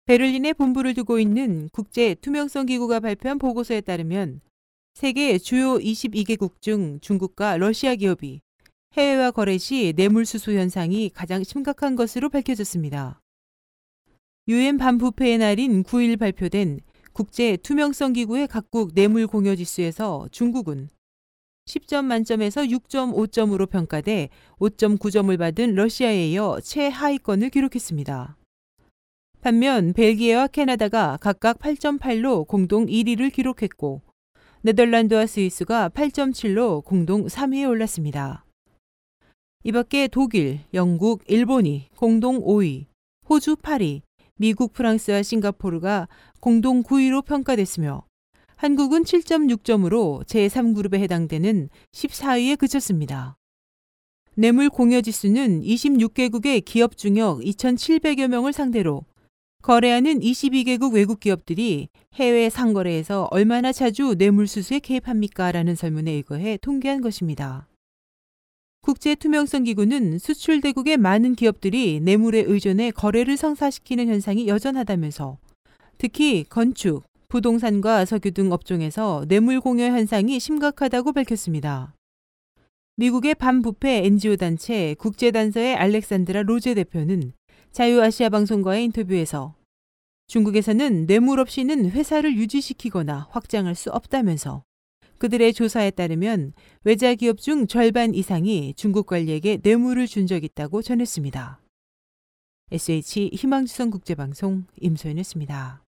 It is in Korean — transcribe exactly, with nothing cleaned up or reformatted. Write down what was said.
베를린에 본부를 두고 있는 국제 투명성 기구가 발표한 보고서에 따르면 세계 주요 이십이 개국 중 중국과 러시아 기업이 해외와 거래 시 뇌물수수 현상이 가장 심각한 것으로 밝혀졌습니다. 유엔 반부패의 날인 구 일 발표된 국제 투명성 기구의 각국 뇌물 공여 지수에서 중국은 십 점 만점에서 육 점 오 점으로 평가돼 오 점 구 점을 받은 러시아에 이어 최하위권을 기록했습니다. 반면 벨기에와 캐나다가 각각 팔 점 팔로 공동 일 위를 기록했고 네덜란드와 스위스가 팔 점 칠로 공동 삼 위에 올랐습니다. 이 밖에 독일, 영국, 일본이 공동 오 위, 호주 팔 위, 미국, 프랑스와 싱가포르가 공동 구 위로 평가됐으며 한국은 칠 점 육 점으로 제삼 그룹에 해당되는 십사 위에 그쳤습니다. 뇌물 공여 지수는 이십육 개국의 기업 중역 이천칠백여 명을 상대로 거래하는 이십이 개국 외국 기업들이 해외 상거래에서 얼마나 자주 뇌물수수에 개입합니까? 라는 설문에 의거해 통계한 것입니다. 국제투명성기구는 수출대국의 많은 기업들이 뇌물에 의존해 거래를 성사시키는 현상이 여전하다면서 특히 건축, 부동산과 석유 등 업종에서 뇌물 공여 현상이 심각하다고 밝혔습니다. 미국의 반부패 엔지오 단체 국제단서의 알렉산드라 로제 대표는 자유아시아 방송과의 인터뷰에서 중국에서는 뇌물 없이는 회사를 유지시키거나 확장할 수 없다면서 그들의 조사에 따르면 외자 기업 중 절반 이상이 중국 관리에게 뇌물을 준 적 있다고 전했습니다. 에스에이치 희망지성 국제방송 임소연이었습니다.